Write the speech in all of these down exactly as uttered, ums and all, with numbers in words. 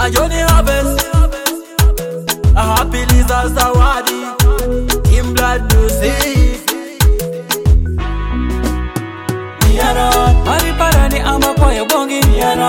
a Johnny Harvest, a happy Lisa Zawadi, Team Blood Music. Miara, Mariparani ama kwa yobongi Miara.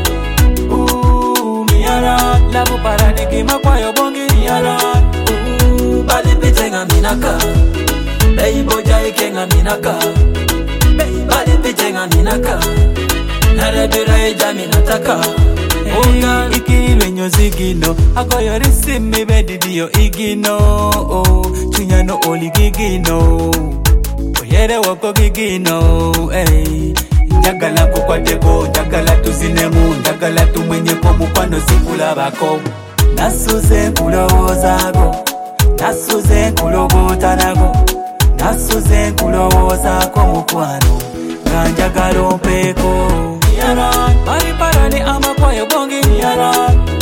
Ooh, Miara, Labu parani kima kwa yobongi Miara. Ooh, bali pitenga minaka, Beibo jai kenga minaka, bali pitenga minaka, Narebira eja minataka. Hey, ikilwe nyozigino, akoyo risimi bedidio igino. Oh, chunyano oli gigino, oyere wako gigino. Hey, njagala kukwateko, njagala tuzinemu, njagala tumwenye ko mukwano sikula bako. Nasuze nkulowozago, nasuze nkulobotanago, nasuze nkulowozako mukwano, ganjagala ompeko. Miara, Mariparani ama kwa yobongi Miara.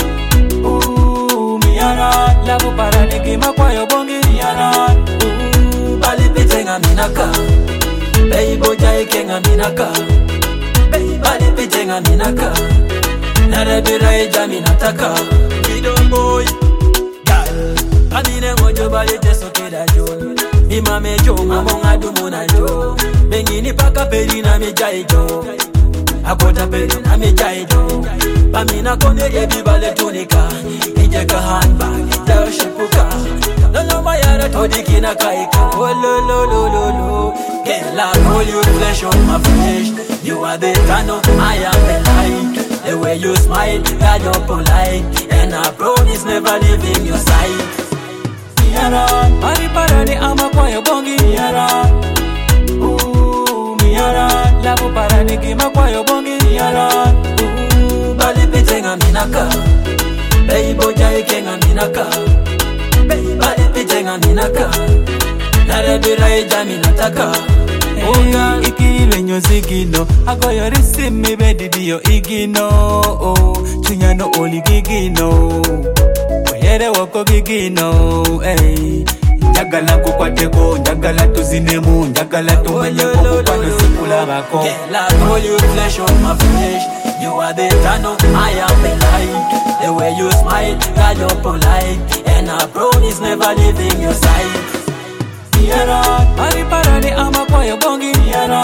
Ooh, Miara, Labu parani kima kwa yobongi Miara. Ooh, bali pitenga minaka, Beibo jai kenga minaka, bali pitenga minaka, Narebira eja minataka. Freedom boy, gal, amine ngojo bali teso keda jo. Mima mejo, mamonga dumuna jo. Bengini paka peri na mejai jo. Akota peri na mejai jo. Pamina kone yebi bale tunika. Ijeka handbag, ijao shipuka. Lolo mayara todiki na kaika. Oh lo lo lo lo lo. Girl, I call you flesh on my flesh. You are the Tano, I am the light. The way you smile, that you're polite. And I promise never leaving your side. Miara, Mariparani ama kwa yobongi Miara. Ooh, Miara, Labu parani kima kwa yobongi Miara. Ooh, bali pitenga minaka, Beibo jai kenga minaka, bali pitenga minaka, Narebira eja minataka. Hey, ikilwe nyozigino, akoyo risimi bedidio igino. Oh, chunyano oli gigino, oyere wako gigino. Hey, njagala kukwateko, njagala tuzinemu, njagala tumwenye ko mukwano sikula bako. Girl, I call you flesh on my flesh. You are the Tano, I am the light. The way you smile, that you're polite. And I promise never leaving your side. Miara, Mariparani ama kwa yobongi Miara.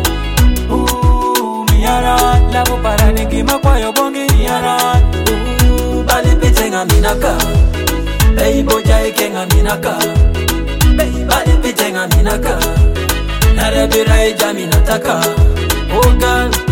Ooh, Miara, Labu parani kima kwa yobongi Miara. Ooh, bali pitenga minaka, Beibo jai kenga minaka, bali pitenga minaka, Narebira eja minataka. Oh girl,